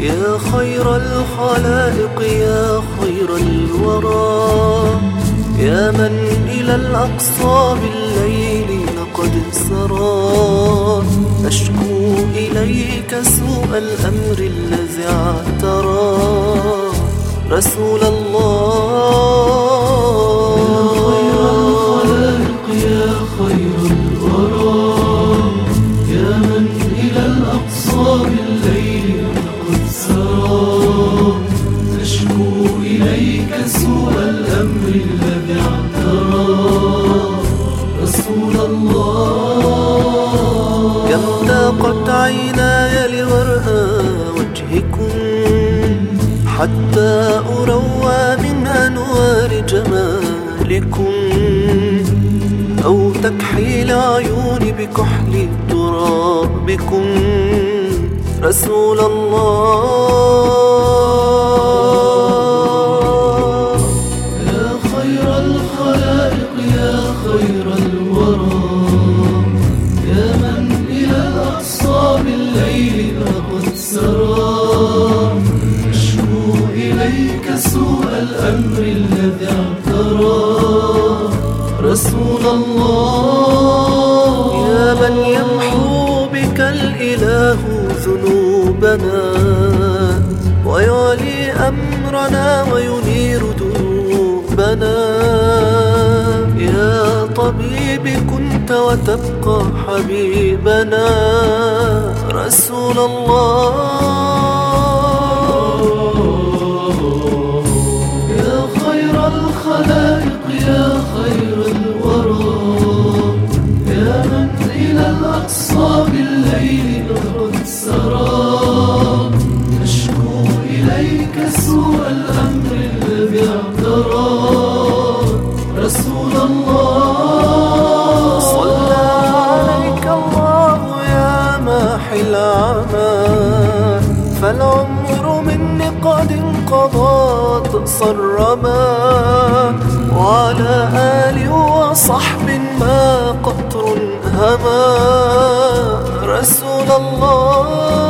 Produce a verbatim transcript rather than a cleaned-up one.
يا خير الخلائق يا خير الورى، يا من إلى الأقصى بالليل لقد سرى، أشكو إليك سوء الأمر الذي اعترى رسول الله. يا خير الخلائق يا خير الورى، يا من إلى الأقصى بالليل لقد سرى، أشكو إليك سوء الأمر الذي اعترى رسول الله. كم ضاقت عيناي لورأى وجهكم، حتى أروى من أنوار جمالكم، أو تكحيل عيوني بكحل ترابكم رسول الله. يا خير الخلائق يا خير الورى، يا من إلى الأقصى بالليل لقد سرى، أشكو إليك سوء الأمر الذي اعترى رسول الله. يا من يمحو بك الإله ذنوبنا، ويعلي أمرنا وينير دروبنا، يا طبيبي كنت وتبقى حبيبنا رسول الله. يا خير الخلائق يا خير الورى، يا من إلى الأقصى بالليل لقد سرى، أشكو إليك سوء الأمر الذي اعترى رسول الله. صلى عليك الله يا ماحي العمى، فالعمر مني قد انقضى تصرما، وعلى آل وصحب ما قطر هما رسول الله.